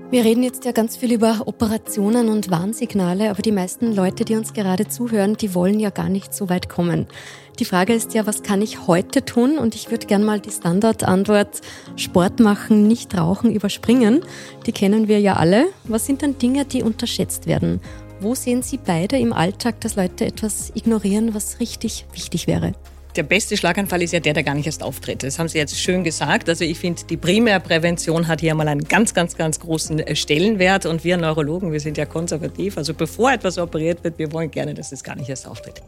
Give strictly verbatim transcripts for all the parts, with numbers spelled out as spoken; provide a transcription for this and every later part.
Wir reden jetzt ja ganz viel über Operationen und Warnsignale, aber die meisten Leute, die uns gerade zuhören, die wollen ja gar nicht so weit kommen. Die Frage ist ja, was kann ich heute tun? Und ich würde gerne mal die Standardantwort Sport machen, nicht rauchen überspringen. Die kennen wir ja alle. Was sind dann Dinge, die unterschätzt werden? Wo sehen Sie beide im Alltag, dass Leute etwas ignorieren, was richtig wichtig wäre? Der beste Schlaganfall ist ja der, der gar nicht erst auftritt. Das haben Sie jetzt schön gesagt. Also ich finde, die Primärprävention hat hier mal einen ganz, ganz, ganz großen Stellenwert. Und wir Neurologen, wir sind ja konservativ. Also bevor etwas operiert wird, wir wollen gerne, dass es gar nicht erst auftritt.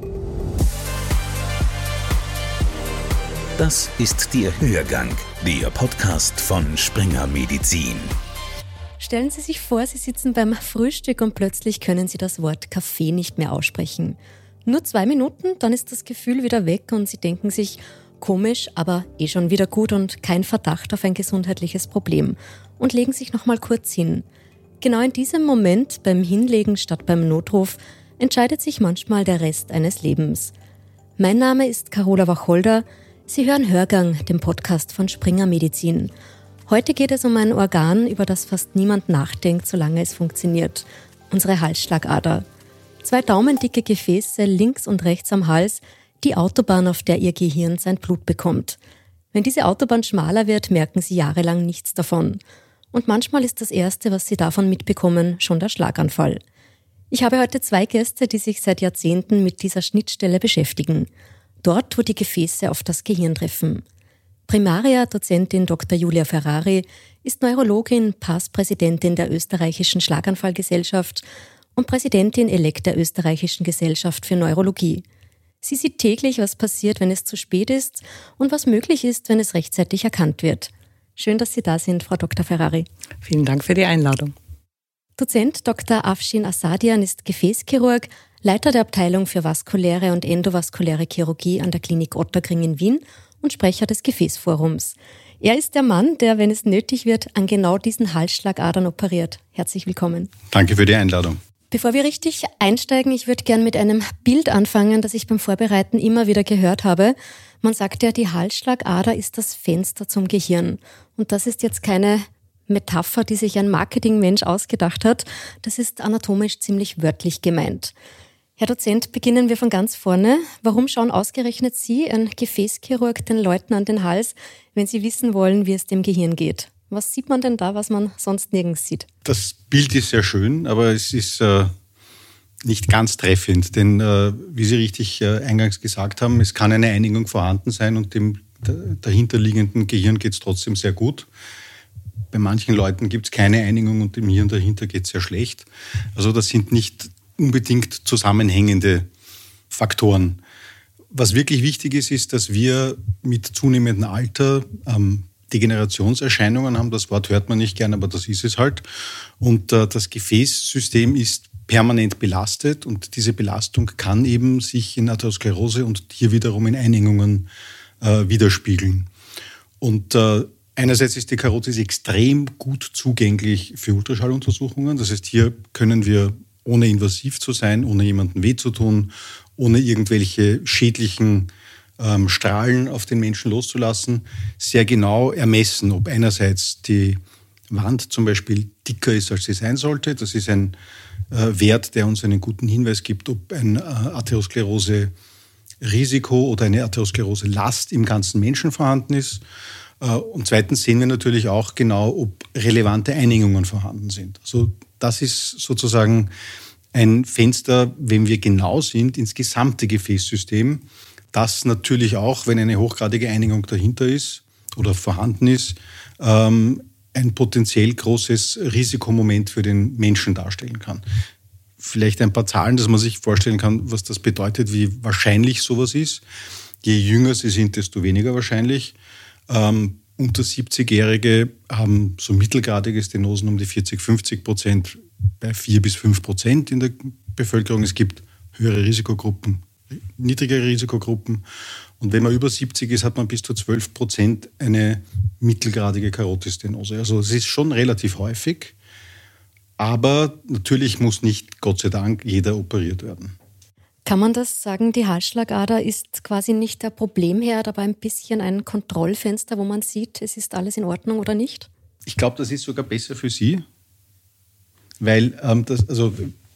Das ist der Hörgang, der Podcast von Springer Medizin. Stellen Sie sich vor, Sie sitzen beim Frühstück und plötzlich können Sie das Wort Kaffee nicht mehr aussprechen. Nur zwei Minuten, dann ist das Gefühl wieder weg und Sie denken sich, komisch, aber eh schon wieder gut und kein Verdacht auf ein gesundheitliches Problem und legen sich noch mal kurz hin. Genau in diesem Moment, beim Hinlegen statt beim Notruf, entscheidet sich manchmal der Rest eines Lebens. Mein Name ist Carola Wacholder. Sie hören Hörgang, den Podcast von Springer Medizin. Heute geht es um ein Organ, über das fast niemand nachdenkt, solange es funktioniert. Unsere Halsschlagader. Zwei daumendicke Gefäße links und rechts am Hals, die Autobahn, auf der Ihr Gehirn sein Blut bekommt. Wenn diese Autobahn schmaler wird, merken Sie jahrelang nichts davon. Und manchmal ist das Erste, was Sie davon mitbekommen, schon der Schlaganfall. Ich habe heute zwei Gäste, die sich seit Jahrzehnten mit dieser Schnittstelle beschäftigen. Dort, wo die Gefäße auf das Gehirn treffen. Primaria-Dozentin Doktor Julia Ferrari ist Neurologin, P A S-Präsidentin der Österreichischen Schlaganfallgesellschaft und Präsidentin-elekt der Österreichischen Gesellschaft für Neurologie. Sie sieht täglich, was passiert, wenn es zu spät ist und was möglich ist, wenn es rechtzeitig erkannt wird. Schön, dass Sie da sind, Frau Doktor Ferrari. Vielen Dank für die Einladung. Dozent Doktor Afshin Assadian ist Gefäßchirurg, Leiter der Abteilung für vaskuläre und endovaskuläre Chirurgie an der Klinik Ottakring in Wien und Sprecher des Gefäßforums. Er ist der Mann, der, wenn es nötig wird, an genau diesen Halsschlagadern operiert. Herzlich willkommen. Danke für die Einladung. Bevor wir richtig einsteigen, ich würde gern mit einem Bild anfangen, das ich beim Vorbereiten immer wieder gehört habe. Man sagt ja, die Halsschlagader ist das Fenster zum Gehirn. Und das ist jetzt keine Metapher, die sich ein Marketingmensch ausgedacht hat. Das ist anatomisch ziemlich wörtlich gemeint. Herr Dozent, beginnen wir von ganz vorne. Warum schauen ausgerechnet Sie, ein Gefäßchirurg, den Leuten an den Hals, wenn Sie wissen wollen, wie es dem Gehirn geht? Was sieht man denn da, was man sonst nirgends sieht? Das Bild ist sehr schön, aber es ist äh, nicht ganz treffend. Denn äh, wie Sie richtig äh, eingangs gesagt haben, es kann eine Einigung vorhanden sein und dem dahinterliegenden Gehirn geht es trotzdem sehr gut. Bei manchen Leuten gibt es keine Einigung und dem Hirn dahinter geht es sehr schlecht. Also das sind nicht unbedingt zusammenhängende Faktoren. Was wirklich wichtig ist, ist, dass wir mit zunehmendem Alter ähm, Degenerationserscheinungen haben. Das Wort hört man nicht gern, aber das ist es halt. Und äh, das Gefäßsystem ist permanent belastet und diese Belastung kann eben sich in Atherosklerose und hier wiederum in Einengungen äh, widerspiegeln. Und äh, einerseits ist die Karotis extrem gut zugänglich für Ultraschalluntersuchungen. Das heißt, hier können wir, ohne invasiv zu sein, ohne jemandem weh zu tun, ohne irgendwelche schädlichen ähm, Strahlen auf den Menschen loszulassen, sehr genau ermessen, ob einerseits die Wand zum Beispiel dicker ist, als sie sein sollte. Das ist ein äh, Wert, der uns einen guten Hinweis gibt, ob ein äh, Atherosklerose-Risiko oder eine Atherosklerose-Last im ganzen Menschen vorhanden ist. Äh, und zweitens sehen wir natürlich auch genau, ob relevante Einengungen vorhanden sind. Also das ist sozusagen ein Fenster, wenn wir genau sind, ins gesamte Gefäßsystem, das natürlich auch, wenn eine hochgradige Einigung dahinter ist oder vorhanden ist, ähm, ein potenziell großes Risikomoment für den Menschen darstellen kann. Vielleicht ein paar Zahlen, dass man sich vorstellen kann, was das bedeutet, wie wahrscheinlich sowas ist. Je jünger sie sind, desto weniger wahrscheinlich. Ähm, unter siebzigjährige haben so mittelgradige Stenosen um die vierzig, fünfzig Prozent, bei vier bis fünf Prozent in der Bevölkerung. Es gibt höhere Risikogruppen, niedrigere Risikogruppen. Und wenn man über siebzig ist, hat man bis zu zwölf Prozent eine mittelgradige Karotisstenose. Also es ist schon relativ häufig, aber natürlich muss nicht, Gott sei Dank, jeder operiert werden. Kann man das sagen, die Halsschlagader ist quasi nicht der Problemherd, aber ein bisschen ein Kontrollfenster, wo man sieht, es ist alles in Ordnung oder nicht? Ich glaube, das ist sogar besser für Sie, weil ähm, das, also,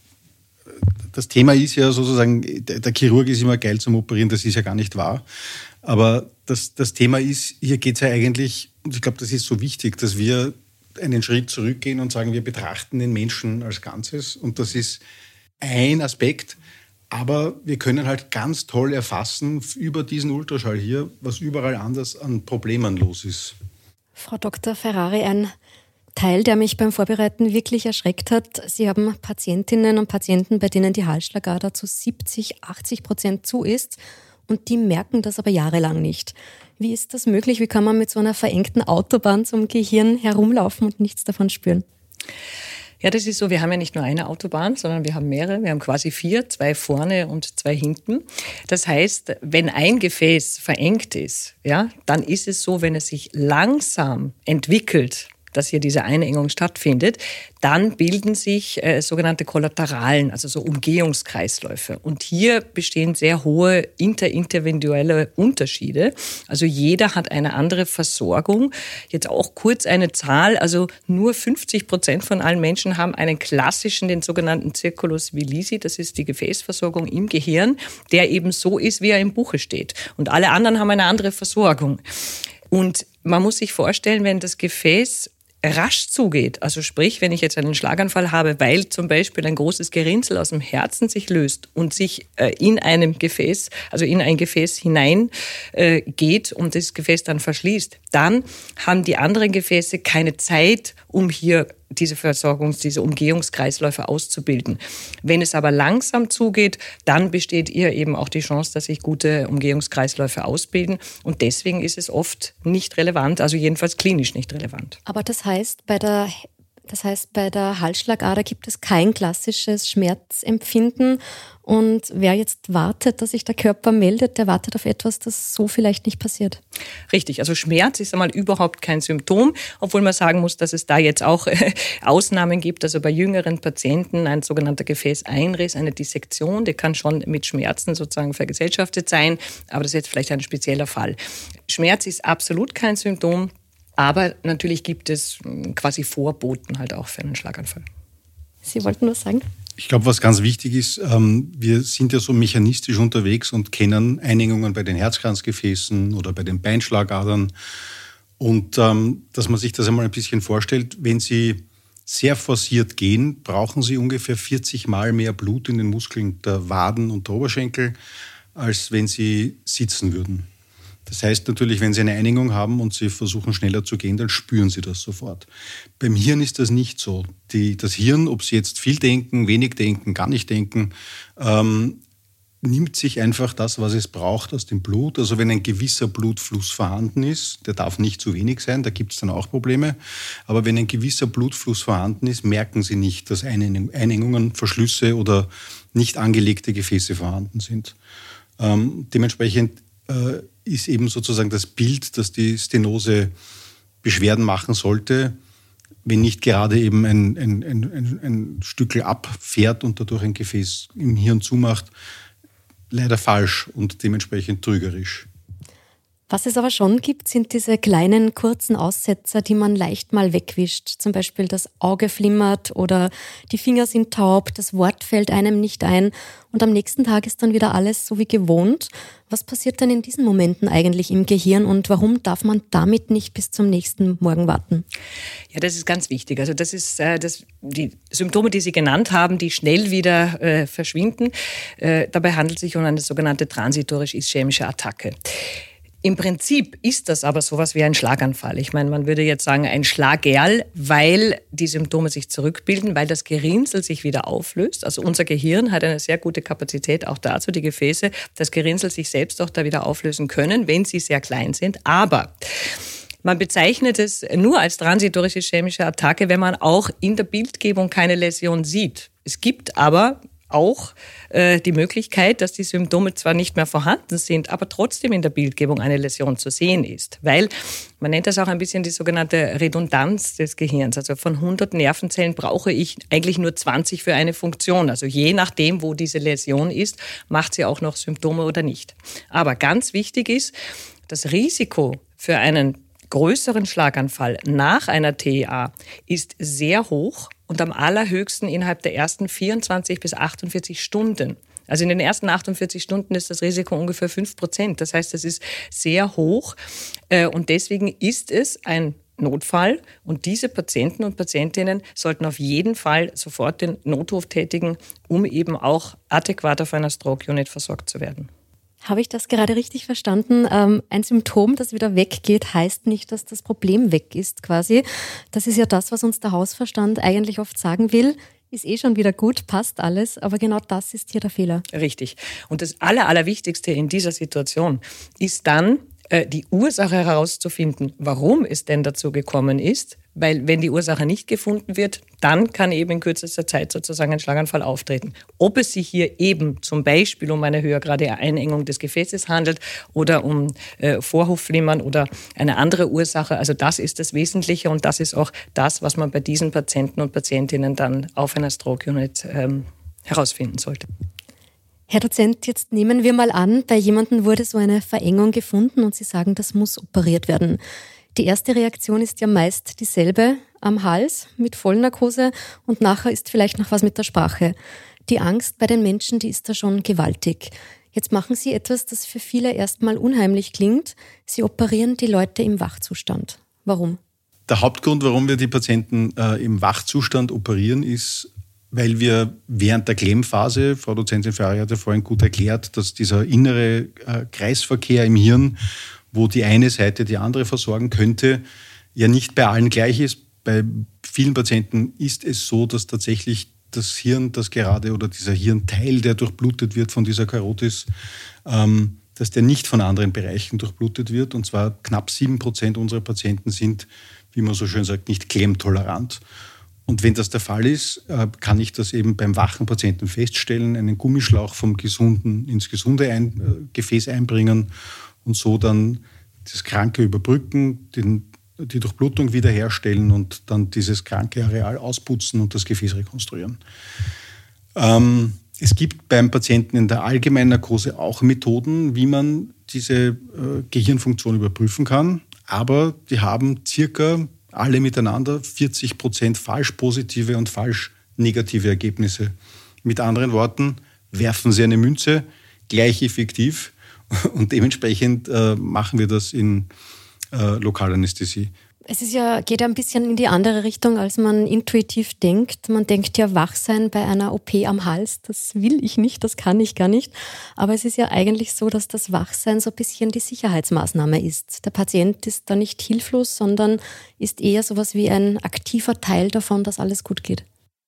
das Thema ist ja sozusagen, der Chirurg ist immer geil zum Operieren, das ist ja gar nicht wahr. Aber das, das Thema ist, hier geht es ja eigentlich, und ich glaube, das ist so wichtig, dass wir einen Schritt zurückgehen und sagen, wir betrachten den Menschen als Ganzes. Und das ist ein Aspekt. Aber wir können halt ganz toll erfassen über diesen Ultraschall hier, was überall anders an Problemen los ist. Frau Doktor Ferrari, ein Teil, der mich beim Vorbereiten wirklich erschreckt hat. Sie haben Patientinnen und Patienten, bei denen die Halsschlagader zu siebzig, achtzig Prozent zu ist und die merken das aber jahrelang nicht. Wie ist das möglich? Wie kann man mit so einer verengten Autobahn zum Gehirn herumlaufen und nichts davon spüren? Ja, das ist so, wir haben ja nicht nur eine Autobahn, sondern wir haben mehrere. Wir haben quasi vier, zwei vorne und zwei hinten. Das heißt, wenn ein Gefäß verengt ist, ja, dann ist es so, wenn es sich langsam entwickelt, dass hier diese Einengung stattfindet, dann bilden sich äh, sogenannte Kollateralen, also so Umgehungskreisläufe. Und hier bestehen sehr hohe interindividuelle Unterschiede. Also jeder hat eine andere Versorgung. Jetzt auch kurz eine Zahl, also nur fünfzig Prozent von allen Menschen haben einen klassischen, den sogenannten Circulus Vilisi, das ist die Gefäßversorgung im Gehirn, der eben so ist, wie er im Buche steht. Und alle anderen haben eine andere Versorgung. Und man muss sich vorstellen, wenn das Gefäß rasch zugeht, also sprich, wenn ich jetzt einen Schlaganfall habe, weil zum Beispiel ein großes Gerinnsel aus dem Herzen sich löst und sich äh, in einem Gefäß, also in ein Gefäß hinein äh, geht und das Gefäß dann verschließt, dann haben die anderen Gefäße keine Zeit, um hier diese Versorgungs-, diese Umgehungskreisläufe auszubilden. Wenn es aber langsam zugeht, dann besteht hier eben auch die Chance, dass sich gute Umgehungskreisläufe ausbilden. Und deswegen ist es oft nicht relevant, also jedenfalls klinisch nicht relevant. Aber das heißt, bei der, das heißt, bei der Halsschlagader gibt es kein klassisches Schmerzempfinden. Und wer jetzt wartet, dass sich der Körper meldet, der wartet auf etwas, das so vielleicht nicht passiert. Richtig, also Schmerz ist einmal überhaupt kein Symptom, obwohl man sagen muss, dass es da jetzt auch Ausnahmen gibt. Also bei jüngeren Patienten ein sogenannter Gefäßeinriss, eine Dissektion, die kann schon mit Schmerzen sozusagen vergesellschaftet sein, aber das ist jetzt vielleicht ein spezieller Fall. Schmerz ist absolut kein Symptom, aber natürlich gibt es quasi Vorboten halt auch für einen Schlaganfall. Sie wollten was sagen? Ich glaube, was ganz wichtig ist, ähm, wir sind ja so mechanistisch unterwegs und kennen Einengungen bei den Herzkranzgefäßen oder bei den Beinschlagadern. Und ähm, dass man sich das einmal ein bisschen vorstellt, wenn Sie sehr forciert gehen, brauchen Sie ungefähr vierzig Mal mehr Blut in den Muskeln der Waden und der Oberschenkel, als wenn Sie sitzen würden. Das heißt natürlich, wenn Sie eine Einengung haben und Sie versuchen schneller zu gehen, dann spüren Sie das sofort. Beim Hirn ist das nicht so. Die, das Hirn, ob Sie jetzt viel denken, wenig denken, gar nicht denken, ähm, nimmt sich einfach das, was es braucht aus dem Blut. Also wenn ein gewisser Blutfluss vorhanden ist, der darf nicht zu wenig sein, da gibt es dann auch Probleme. Aber wenn ein gewisser Blutfluss vorhanden ist, merken Sie nicht, dass Einengungen, Verschlüsse oder nicht angelegte Gefäße vorhanden sind. Ähm, dementsprechend äh, ist eben sozusagen das Bild, dass die Stenose Beschwerden machen sollte, wenn nicht gerade eben ein, ein, ein, ein Stückel abfährt und dadurch ein Gefäß im Hirn zumacht, leider falsch und dementsprechend trügerisch. Was es aber schon gibt, sind diese kleinen, kurzen Aussetzer, die man leicht mal wegwischt. Zum Beispiel das Auge flimmert oder die Finger sind taub, das Wort fällt einem nicht ein und am nächsten Tag ist dann wieder alles so wie gewohnt. Was passiert denn in diesen Momenten eigentlich im Gehirn und warum darf man damit nicht bis zum nächsten Morgen warten? Ja, das ist ganz wichtig. Also das ist äh, das, die Symptome, die Sie genannt haben, die schnell wieder äh, verschwinden. Äh, dabei handelt es sich um eine sogenannte transitorisch-ischämische Attacke. Im Prinzip ist das aber sowas wie ein Schlaganfall. Ich meine, man würde jetzt sagen ein Schlagerl, weil die Symptome sich zurückbilden, weil das Gerinnsel sich wieder auflöst. Also unser Gehirn hat eine sehr gute Kapazität auch dazu, die Gefäße, das Gerinnsel sich selbst auch da wieder auflösen können, wenn sie sehr klein sind. Aber man bezeichnet es nur als transitorisch-ischämische Attacke, wenn man auch in der Bildgebung keine Läsion sieht. Es gibt aber auch äh, die Möglichkeit, dass die Symptome zwar nicht mehr vorhanden sind, aber trotzdem in der Bildgebung eine Läsion zu sehen ist. Weil, man nennt das auch ein bisschen die sogenannte Redundanz des Gehirns. Also von hundert Nervenzellen brauche ich eigentlich nur zwanzig für eine Funktion. Also je nachdem, wo diese Läsion ist, macht sie auch noch Symptome oder nicht. Aber ganz wichtig ist, das Risiko für einen größeren Schlaganfall nach einer T I A ist sehr hoch und am allerhöchsten innerhalb der ersten vierundzwanzig bis achtundvierzig Stunden. Also in den ersten achtundvierzig Stunden ist das Risiko ungefähr fünf Prozent. Das heißt, das ist sehr hoch und deswegen ist es ein Notfall und diese Patienten und Patientinnen sollten auf jeden Fall sofort den Notruf tätigen, um eben auch adäquat auf einer Stroke Unit versorgt zu werden. Habe ich das gerade richtig verstanden? Ähm, ein Symptom, das wieder weggeht, heißt nicht, dass das Problem weg ist quasi. Das ist ja das, was uns der Hausverstand eigentlich oft sagen will. Ist eh schon wieder gut, passt alles, aber genau das ist hier der Fehler. Richtig. Und das Aller, Allerwichtigste in dieser Situation ist dann, die Ursache herauszufinden, warum es denn dazu gekommen ist. Weil wenn die Ursache nicht gefunden wird, dann kann eben in kürzester Zeit sozusagen ein Schlaganfall auftreten. Ob es sich hier eben zum Beispiel um eine höhergradige Einengung des Gefäßes handelt oder um äh, Vorhofflimmern oder eine andere Ursache, also das ist das Wesentliche und das ist auch das, was man bei diesen Patienten und Patientinnen dann auf einer Stroke Unit ähm, herausfinden sollte. Herr Dozent, jetzt nehmen wir mal an, bei jemandem wurde so eine Verengung gefunden und Sie sagen, das muss operiert werden. Die erste Reaktion ist ja meist dieselbe am Hals mit Vollnarkose und nachher ist vielleicht noch was mit der Sprache. Die Angst bei den Menschen, die ist da schon gewaltig. Jetzt machen Sie etwas, das für viele erstmal unheimlich klingt. Sie operieren die Leute im Wachzustand. Warum? Der Hauptgrund, warum wir die Patienten äh, im Wachzustand operieren, ist, weil wir während der Klemmphase, Frau Dozentin Ferrari hat ja vorhin gut erklärt, dass dieser innere äh, Kreisverkehr im Hirn, wo die eine Seite die andere versorgen könnte, ja nicht bei allen gleich ist. Bei vielen Patienten ist es so, dass tatsächlich das Hirn, das gerade oder dieser Hirnteil, der durchblutet wird von dieser Karotis, ähm, dass der nicht von anderen Bereichen durchblutet wird. Und zwar knapp sieben Prozent unserer Patienten sind, wie man so schön sagt, nicht klemmtolerant. Und wenn das der Fall ist, kann ich das eben beim wachen Patienten feststellen, einen Gummischlauch vom Gesunden ins gesunde ein, Gefäß einbringen und so dann das Kranke überbrücken, den, die Durchblutung wiederherstellen und dann dieses kranke Areal ausputzen und das Gefäß rekonstruieren. Ähm, es gibt beim Patienten in der allgemeinen Narkose auch Methoden, wie man diese äh, Gehirnfunktion überprüfen kann, aber die haben circa alle miteinander vierzig Prozent falsch positive und falsch negative Ergebnisse. Mit anderen Worten, werfen Sie eine Münze, gleich effektiv und dementsprechend äh, machen wir das in äh, Lokalanästhesie. Es ist ja, geht ja ein bisschen in die andere Richtung, als man intuitiv denkt. Man denkt ja, wach sein bei einer O P am Hals, das will ich nicht, das kann ich gar nicht. Aber es ist ja eigentlich so, dass das Wachsein so ein bisschen die Sicherheitsmaßnahme ist. Der Patient ist da nicht hilflos, sondern ist eher sowas wie ein aktiver Teil davon, dass alles gut geht.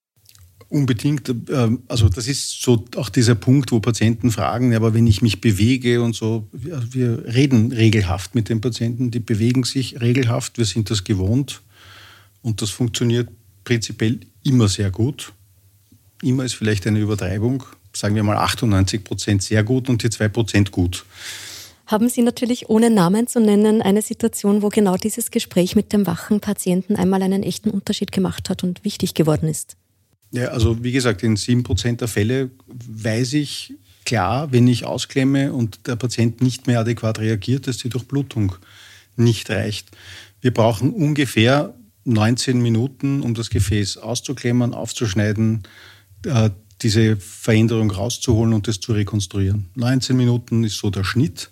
Unbedingt. Also das ist so auch dieser Punkt, wo Patienten fragen, aber wenn ich mich bewege und so, wir reden regelhaft mit den Patienten, die bewegen sich regelhaft, wir sind das gewohnt und das funktioniert prinzipiell immer sehr gut. Immer ist vielleicht eine Übertreibung, sagen wir mal achtundneunzig Prozent sehr gut und die zwei Prozent gut. Haben Sie natürlich, ohne Namen zu nennen, eine Situation, wo genau dieses Gespräch mit dem wachen Patienten einmal einen echten Unterschied gemacht hat und wichtig geworden ist? Ja, also wie gesagt, in sieben Prozent der Fälle weiß ich klar, wenn ich ausklemme und der Patient nicht mehr adäquat reagiert, dass die Durchblutung nicht reicht. Wir brauchen ungefähr neunzehn Minuten, um das Gefäß auszuklemmen, aufzuschneiden, äh, diese Veränderung rauszuholen und das zu rekonstruieren. neunzehn Minuten ist so der Schnitt.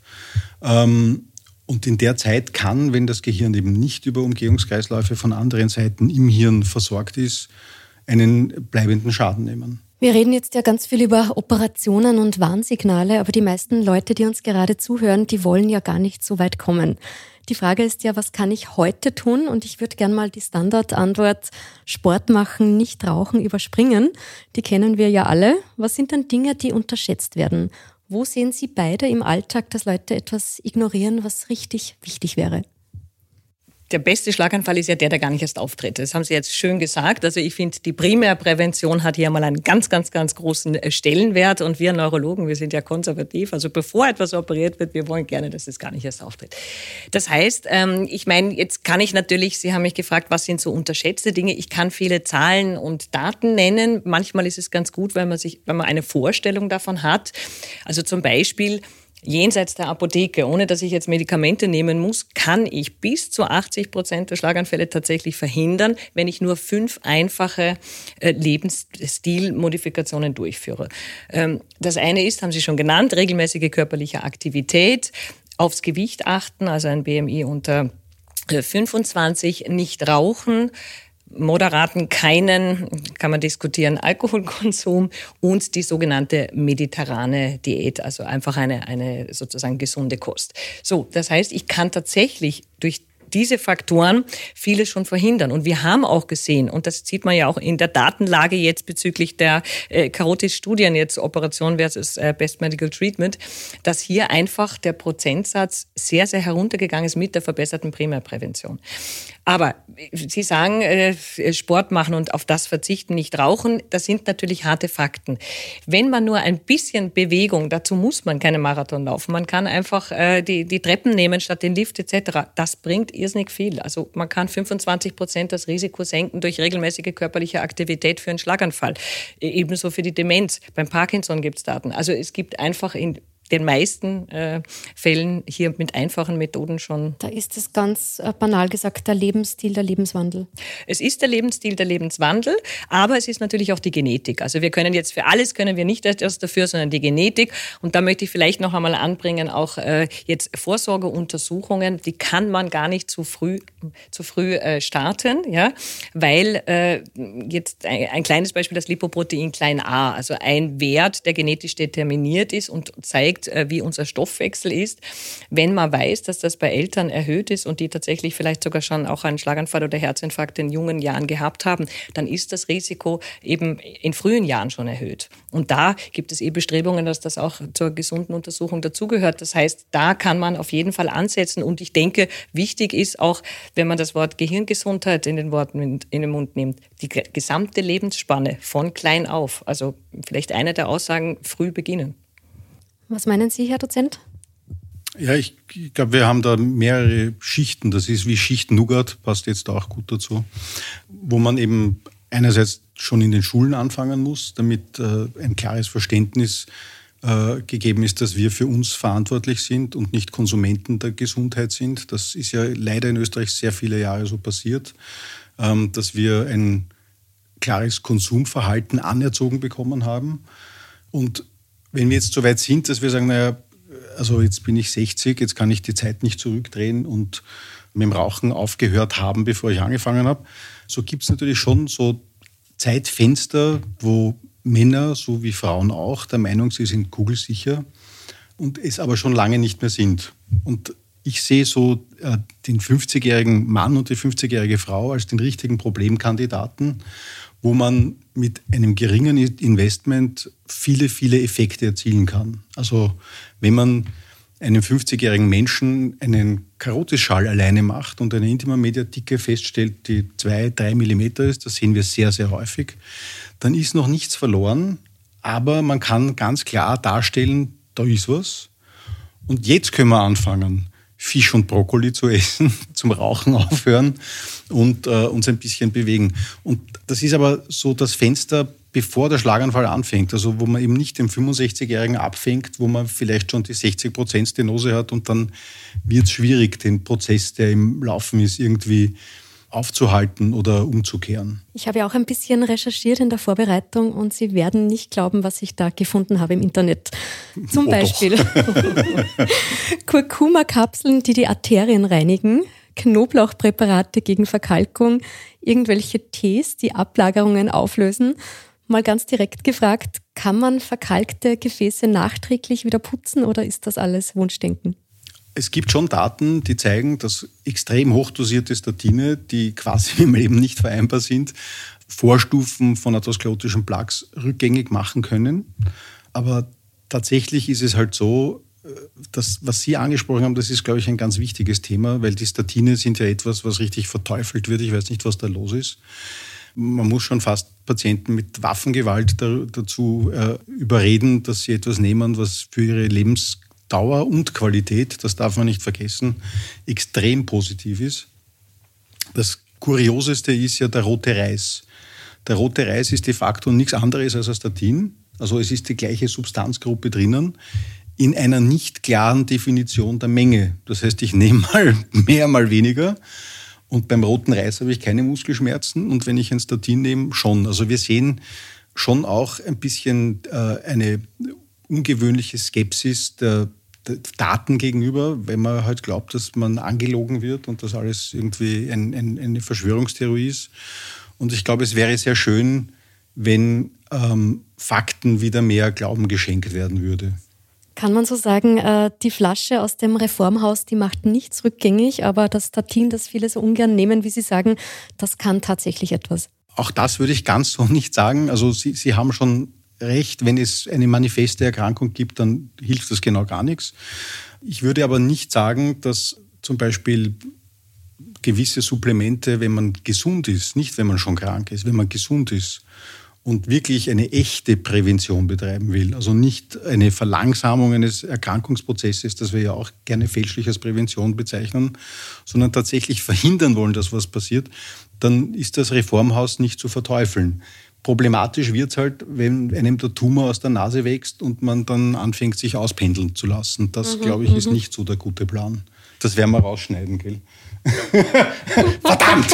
Ähm, und in der Zeit kann, wenn das Gehirn eben nicht über Umgehungskreisläufe von anderen Seiten im Hirn versorgt ist, einen bleibenden Schaden nehmen. Wir reden jetzt ja ganz viel über Operationen und Warnsignale, aber die meisten Leute, die uns gerade zuhören, die wollen ja gar nicht so weit kommen. Die Frage ist ja, was kann ich heute tun? Und ich würde gerne mal die Standardantwort Sport machen, nicht rauchen überspringen. Die kennen wir ja alle. Was sind denn Dinge, die unterschätzt werden? Wo sehen Sie beide im Alltag, dass Leute etwas ignorieren, was richtig wichtig wäre? Der beste Schlaganfall ist ja der, der gar nicht erst auftritt. Das haben Sie jetzt schön gesagt. Also ich finde, die Primärprävention hat hier mal einen ganz, ganz, ganz großen Stellenwert. Und wir Neurologen, wir sind ja konservativ. Also bevor etwas operiert wird, wir wollen gerne, dass es gar nicht erst auftritt. Das heißt, ich meine, jetzt kann ich natürlich, Sie haben mich gefragt, was sind so unterschätzte Dinge? Ich kann viele Zahlen und Daten nennen. Manchmal ist es ganz gut, weil man sich, wenn man eine Vorstellung davon hat. Also zum Beispiel, jenseits der Apotheke, ohne dass ich jetzt Medikamente nehmen muss, kann ich bis zu achtzig Prozent der Schlaganfälle tatsächlich verhindern, wenn ich nur fünf einfache äh, Lebensstilmodifikationen durchführe. Ähm, das eine ist, haben Sie schon genannt, regelmäßige körperliche Aktivität, aufs Gewicht achten, also ein B M I unter fünfundzwanzig, nicht rauchen, moderaten, keinen, kann man diskutieren, Alkoholkonsum und die sogenannte mediterrane Diät, also einfach eine, eine sozusagen gesunde Kost. So, das heißt, ich kann tatsächlich durch diese Faktoren vieles schon verhindern. Und wir haben auch gesehen, und das sieht man ja auch in der Datenlage jetzt bezüglich der äh, Karotis-Studien, jetzt Operation versus äh, Best Medical Treatment, dass hier einfach der Prozentsatz sehr, sehr heruntergegangen ist mit der verbesserten Primärprävention. Aber Sie sagen, äh, Sport machen und auf das verzichten, nicht rauchen, das sind natürlich harte Fakten. Wenn man nur ein bisschen Bewegung, dazu muss man keinen Marathon laufen, man kann einfach äh, die, die Treppen nehmen statt den Lift et cetera, das bringt irrsinnig viel. Also man kann fünfundzwanzig Prozent das Risiko senken durch regelmäßige körperliche Aktivität für einen Schlaganfall. Ebenso für die Demenz. Beim Parkinson gibt es Daten. Also es gibt einfach in den meisten äh, Fällen hier mit einfachen Methoden schon. Da ist es ganz äh, banal gesagt der Lebensstil, der Lebenswandel. Es ist der Lebensstil, der Lebenswandel, aber es ist natürlich auch die Genetik. Also wir können jetzt für alles können wir nicht erst dafür, sondern die Genetik. Und da möchte ich vielleicht noch einmal anbringen, auch äh, jetzt Vorsorgeuntersuchungen, die kann man gar nicht zu früh, zu früh äh, starten, ja, weil äh, jetzt ein, ein kleines Beispiel, das Lipoprotein klein a, also ein Wert, der genetisch determiniert ist und zeigt, wie unser Stoffwechsel ist. Wenn man weiß, dass das bei Eltern erhöht ist und die tatsächlich vielleicht sogar schon auch einen Schlaganfall oder Herzinfarkt in jungen Jahren gehabt haben, dann ist das Risiko eben in frühen Jahren schon erhöht. Und da gibt es eh Bestrebungen, dass das auch zur gesunden Untersuchung dazugehört. Das heißt, da kann man auf jeden Fall ansetzen. Und ich denke, wichtig ist auch, wenn man das Wort Gehirngesundheit in den Worten in den Mund nimmt, die gesamte Lebensspanne von klein auf. Also vielleicht eine der Aussagen, früh beginnen. Was meinen Sie, Herr Dozent? Ja, ich, ich glaube, wir haben da mehrere Schichten. Das ist wie Schicht Nougat, passt jetzt auch gut dazu, wo man eben einerseits schon in den Schulen anfangen muss, damit äh, ein klares Verständnis äh, gegeben ist, dass wir für uns verantwortlich sind und nicht Konsumenten der Gesundheit sind. Das ist ja leider in Österreich sehr viele Jahre so passiert, ähm, dass wir ein klares Konsumverhalten anerzogen bekommen haben. Und wenn wir jetzt so weit sind, dass wir sagen, naja, also jetzt bin ich sechzig, jetzt kann ich die Zeit nicht zurückdrehen und mit dem Rauchen aufgehört haben, bevor ich angefangen habe, so gibt es natürlich schon so Zeitfenster, wo Männer, so wie Frauen auch, der Meinung, sie sind kugelsicher und es aber schon lange nicht mehr sind. Und ich sehe so äh, den fünfzigjährigen Mann und die fünfzigjährige Frau als den richtigen Problemkandidaten, wo man mit einem geringen Investment viele, viele Effekte erzielen kann. Also wenn man einem fünfzigjährigen Menschen einen Karotisschal alleine macht und eine Intima-Media-Dicke feststellt, die zwei, drei Millimeter ist, das sehen wir sehr, sehr häufig, dann ist noch nichts verloren, aber man kann ganz klar darstellen, da ist was. Und jetzt können wir anfangen, Fisch und Brokkoli zu essen, zum Rauchen aufhören und äh, uns ein bisschen bewegen. Und das ist aber so das Fenster, bevor der Schlaganfall anfängt, also wo man eben nicht den fünfundsechzigjährigen abfängt, wo man vielleicht schon die sechzig Prozent Stenose hat und dann wird es schwierig, den Prozess, der im Laufen ist, irgendwie aufzuhalten oder umzukehren. Ich habe ja auch ein bisschen recherchiert in der Vorbereitung und Sie werden nicht glauben, was ich da gefunden habe im Internet. Zum oh Beispiel Kurkuma-Kapseln, die die Arterien reinigen, Knoblauchpräparate gegen Verkalkung, irgendwelche Tees, die Ablagerungen auflösen. Mal ganz direkt gefragt, kann man verkalkte Gefäße nachträglich wieder putzen oder ist das alles Wunschdenken? Es gibt schon Daten, die zeigen, dass extrem hochdosierte Statine, die quasi im Leben nicht vereinbar sind, Vorstufen von atherosklerotischen Plaques rückgängig machen können. Aber tatsächlich ist es halt so, dass, was Sie angesprochen haben, das ist, glaube ich, ein ganz wichtiges Thema, weil die Statine sind ja etwas, was richtig verteufelt wird. Ich weiß nicht, was da los ist. Man muss schon fast Patienten mit Waffengewalt dazu äh, überreden, dass sie etwas nehmen, was für ihre Lebensdauer und Qualität, das darf man nicht vergessen, extrem positiv ist. Das Kurioseste ist ja der rote Reis. Der rote Reis ist de facto nichts anderes als ein Statin. Also es ist die gleiche Substanzgruppe drinnen. in einer nicht klaren Definition der Menge. Das heißt, ich nehme mal mehr, mal weniger. Und beim roten Reis habe ich keine Muskelschmerzen. Und wenn ich ein Statin nehme, schon. Also wir sehen schon auch ein bisschen äh, eine ungewöhnliche Skepsis der, der Daten gegenüber, wenn man halt glaubt, dass man angelogen wird und dass alles irgendwie ein, ein, eine Verschwörungstheorie ist. Und ich glaube, es wäre sehr schön, wenn ähm, Fakten wieder mehr Glauben geschenkt werden würde. Kann man so sagen, äh, die Flasche aus dem Reformhaus, die macht nichts rückgängig, aber das Statin, das viele so ungern nehmen, wie Sie sagen, das kann tatsächlich etwas. Auch das würde ich ganz so nicht sagen. Also Sie, Sie haben schon recht, wenn es eine manifeste Erkrankung gibt, dann hilft das genau gar nichts. Ich würde aber nicht sagen, dass zum Beispiel gewisse Supplemente, wenn man gesund ist, nicht wenn man schon krank ist, wenn man gesund ist und wirklich eine echte Prävention betreiben will, also nicht eine Verlangsamung eines Erkrankungsprozesses, das wir ja auch gerne fälschlich als Prävention bezeichnen, sondern tatsächlich verhindern wollen, dass was passiert, dann ist das Reformhaus nicht zu verteufeln. Problematisch wird es halt, wenn einem der Tumor aus der Nase wächst und man dann anfängt, sich auspendeln zu lassen. Das, mhm, glaube ich, ist nicht so der gute Plan. Das werden wir rausschneiden, gell? Verdammt!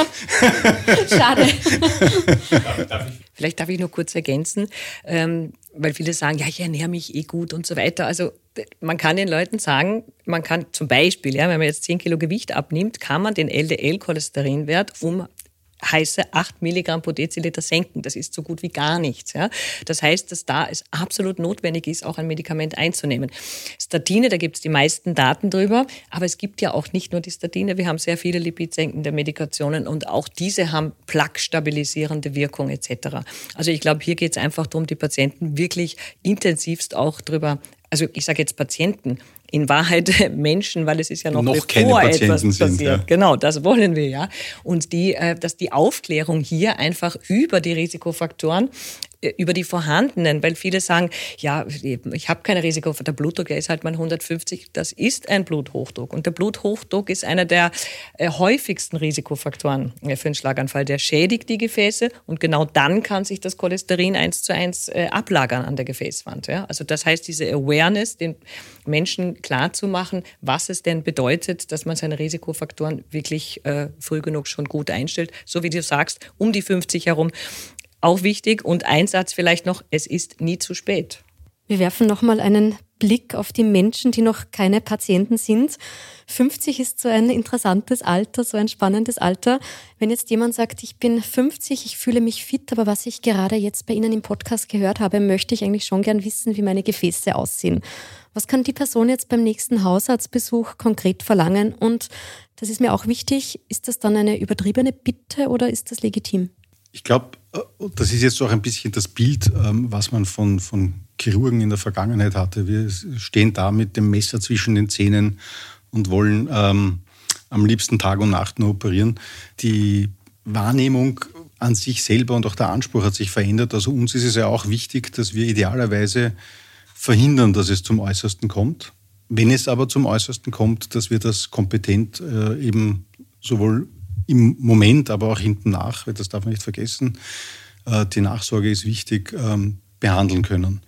Schade. Vielleicht darf ich nur kurz ergänzen, ähm, weil viele sagen, ja, ich ernähre mich eh gut und so weiter. Also man kann den Leuten sagen, man kann zum Beispiel, ja, wenn man jetzt zehn Kilo Gewicht abnimmt, kann man den L D L-Cholesterinwert um heiße acht Milligramm pro Deziliter senken. Das ist so gut wie gar nichts. Ja. Das heißt, dass da es absolut notwendig ist, auch ein Medikament einzunehmen. Statine, da gibt es die meisten Daten drüber, aber es gibt ja auch nicht nur die Statine. Wir haben sehr viele lipidsenkende Medikationen und auch diese haben plaquestabilisierende Wirkung et cetera. Also ich glaube, hier geht es einfach darum, die Patienten wirklich intensivst auch drüber, also ich sage jetzt Patienten, in Wahrheit Menschen, weil es ist ja noch, noch bevor keine Patienten etwas passiert. Sind, ja. Genau, das wollen wir ja. Und die, dass die Aufklärung hier einfach über die Risikofaktoren, über die vorhandenen, weil viele sagen, ja, ich habe keine Risikofaktoren, der Blutdruck, der ist halt mal hundertfünfzig, das ist ein Bluthochdruck. Und der Bluthochdruck ist einer der häufigsten Risikofaktoren für einen Schlaganfall. Der schädigt die Gefäße und genau dann kann sich das Cholesterin eins zu eins ablagern an der Gefäßwand. Ja? Also das heißt, diese Awareness, den Menschen klar zu machen, was es denn bedeutet, dass man seine Risikofaktoren wirklich äh, früh genug schon gut einstellt. So wie du sagst, um die fünfzig herum. Auch wichtig und ein Satz vielleicht noch, es ist nie zu spät. Wir werfen nochmal einen Blick auf die Menschen, die noch keine Patienten sind. fünfzig ist so ein interessantes Alter, so ein spannendes Alter. Wenn jetzt jemand sagt, ich bin fünfzig, ich fühle mich fit, aber was ich gerade jetzt bei Ihnen im Podcast gehört habe, möchte ich eigentlich schon gern wissen, wie meine Gefäße aussehen. Was kann die Person jetzt beim nächsten Hausarztbesuch konkret verlangen? Und das ist mir auch wichtig, ist das dann eine übertriebene Bitte oder ist das legitim? Ich glaube, das ist jetzt auch ein bisschen das Bild, was man von, von Chirurgen in der Vergangenheit hatte. Wir stehen da mit dem Messer zwischen den Zähnen und wollen ähm, am liebsten Tag und Nacht nur operieren. Die Wahrnehmung an sich selber und auch der Anspruch hat sich verändert. Also uns ist es ja auch wichtig, dass wir idealerweise verhindern, dass es zum Äußersten kommt. Wenn es aber zum Äußersten kommt, dass wir das kompetent äh, eben sowohl im Moment, aber auch hinten nach, weil das darf man nicht vergessen, äh, die Nachsorge ist wichtig, ähm, behandeln können.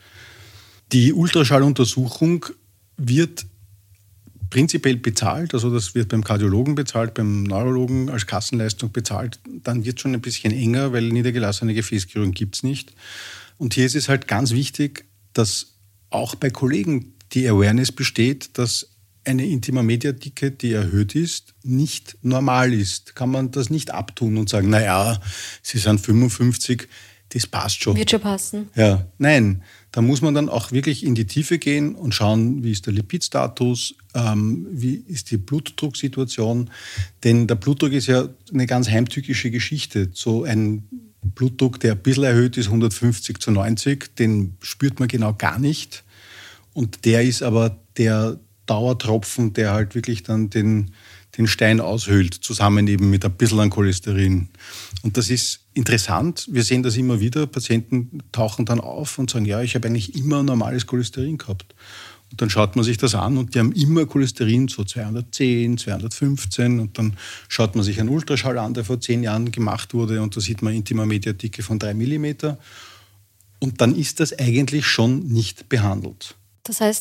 Die Ultraschalluntersuchung wird prinzipiell bezahlt, also das wird beim Kardiologen bezahlt, beim Neurologen als Kassenleistung bezahlt. Dann wird es schon ein bisschen enger, weil niedergelassene Gefäßchirurgen gibt es nicht. Und hier ist es halt ganz wichtig, dass auch bei Kollegen die Awareness besteht, dass eine Intima-Media-Dicke, die erhöht ist, nicht normal ist. Kann man das nicht abtun und sagen, naja, Sie sind fünfundfünfzig, das passt schon. Wird schon passen. Ja, nein, da muss man dann auch wirklich in die Tiefe gehen und schauen, wie ist der Lipidstatus, ähm, wie ist die Blutdrucksituation. Denn der Blutdruck ist ja eine ganz heimtückische Geschichte. So ein Blutdruck, der ein bisschen erhöht ist, hundertfünfzig zu neunzig, den spürt man genau gar nicht. Und der ist aber der Dauertropfen, der halt wirklich dann den, den Stein aushöhlt, zusammen eben mit ein bisschen an Cholesterin. Und das ist interessant. Wir sehen das immer wieder. Patienten tauchen dann auf und sagen, ja, ich habe eigentlich immer normales Cholesterin gehabt. Und dann schaut man sich das an und die haben immer Cholesterin, so zweihundertzehn, zweihundertfünfzehn. Und dann schaut man sich einen Ultraschall an, der vor zehn Jahren gemacht wurde. Und da sieht man Intima-Media-Dicke von drei Millimeter. Und dann ist das eigentlich schon nicht behandelt. Das heißt,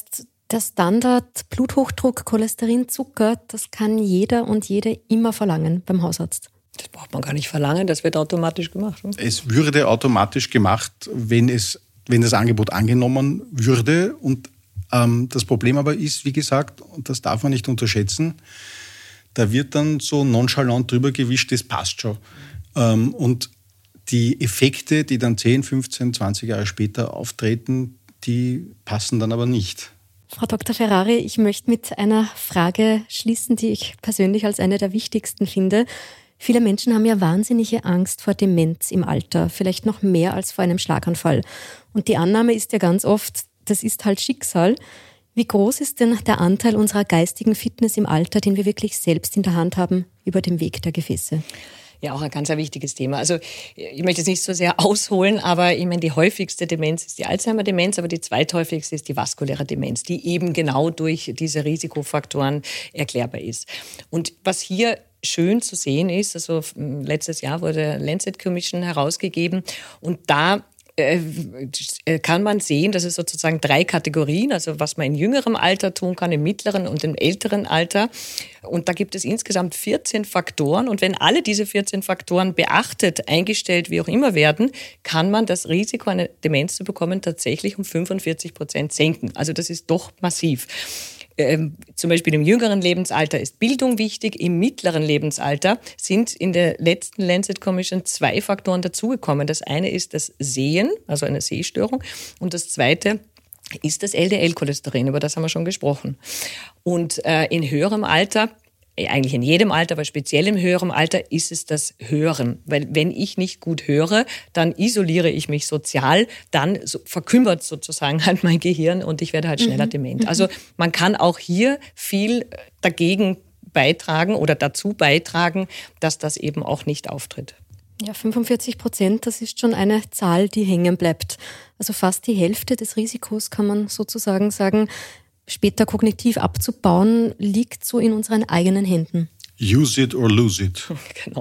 Der Standard Bluthochdruck, Cholesterin, Zucker, das kann jeder und jede immer verlangen beim Hausarzt. Das braucht man gar nicht verlangen, das wird automatisch gemacht. Hm? Es würde automatisch gemacht, wenn, es, wenn das Angebot angenommen würde. Und ähm, das Problem aber ist, wie gesagt, und das darf man nicht unterschätzen, da wird dann so nonchalant drüber gewischt, das passt schon. Ähm, und die Effekte, die dann zehn, fünfzehn, zwanzig Jahre später auftreten, die passen dann aber nicht. Frau Doktor Ferrari, ich möchte mit einer Frage schließen, die ich persönlich als eine der wichtigsten finde. Viele Menschen haben ja wahnsinnige Angst vor Demenz im Alter, vielleicht noch mehr als vor einem Schlaganfall. Und die Annahme ist ja ganz oft, das ist halt Schicksal. Wie groß ist denn der Anteil unserer geistigen Fitness im Alter, den wir wirklich selbst in der Hand haben, über dem Weg der Gefäße? Ja, auch ein ganz ein wichtiges Thema. Also ich möchte jetzt nicht so sehr ausholen, aber ich meine, die häufigste Demenz ist die Alzheimer-Demenz, aber die zweithäufigste ist die vaskuläre Demenz, die eben genau durch diese Risikofaktoren erklärbar ist. Und was hier schön zu sehen ist, also letztes Jahr wurde Lancet Commission herausgegeben und da kann man sehen, dass es sozusagen drei Kategorien, also was man in jüngerem Alter tun kann, im mittleren und im älteren Alter. Und da gibt es insgesamt vierzehn Faktoren. Und wenn alle diese vierzehn Faktoren beachtet, eingestellt, wie auch immer werden, kann man das Risiko, eine Demenz zu bekommen, tatsächlich um fünfundvierzig Prozent senken. Also das ist doch massiv. Ähm, zum Beispiel im jüngeren Lebensalter ist Bildung wichtig. Im mittleren Lebensalter sind in der letzten Lancet Commission zwei Faktoren dazugekommen. Das eine ist das Sehen, also eine Sehstörung. Und das zweite ist das L D L-Cholesterin, über das haben wir schon gesprochen. Und äh, in höherem Alter, eigentlich in jedem Alter, aber speziell im höheren Alter, ist es das Hören. Weil wenn ich nicht gut höre, dann isoliere ich mich sozial, dann so verkümmert sozusagen halt mein Gehirn und ich werde halt schneller mhm. dement. Also man kann auch hier viel dagegen beitragen oder dazu beitragen, dass das eben auch nicht auftritt. Ja, fünfundvierzig Prozent, das ist schon eine Zahl, die hängen bleibt. Also fast die Hälfte des Risikos kann man sozusagen sagen, später kognitiv abzubauen, liegt so in unseren eigenen Händen. Use it or lose it. Genau.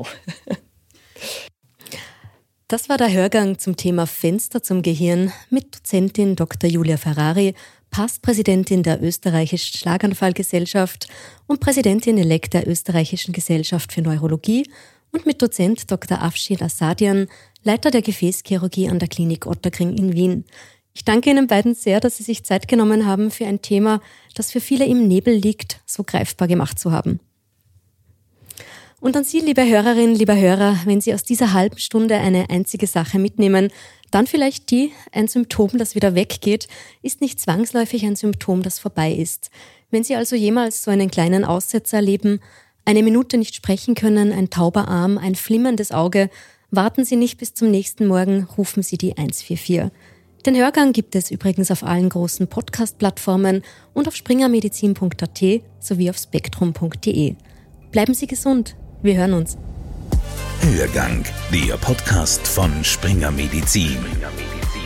Das war der Hörgang zum Thema Fenster zum Gehirn mit Dozentin Doktor Julia Ferrari, Past-Präsidentin der Österreichischen Schlaganfallgesellschaft und Präsidentin-elekt der Österreichischen Gesellschaft für Neurologie und mit Dozent Doktor Afshin Assadian, Leiter der Gefäßchirurgie an der Klinik Ottakring in Wien. Ich danke Ihnen beiden sehr, dass Sie sich Zeit genommen haben, für ein Thema, das für viele im Nebel liegt, so greifbar gemacht zu haben. Und an Sie, liebe Hörerinnen, lieber Hörer, wenn Sie aus dieser halben Stunde eine einzige Sache mitnehmen, dann vielleicht die, ein Symptom, das wieder weggeht, ist nicht zwangsläufig ein Symptom, das vorbei ist. Wenn Sie also jemals so einen kleinen Aussetzer erleben, eine Minute nicht sprechen können, ein tauber Arm, ein flimmerndes Auge, warten Sie nicht bis zum nächsten Morgen, rufen Sie die eins vier vier. Den Hörgang gibt es übrigens auf allen großen Podcast-Plattformen und auf springermedizin punkt a t sowie auf spektrum punkt d e. Bleiben Sie gesund. Wir hören uns. Hörgang, der Podcast von Springer Medizin.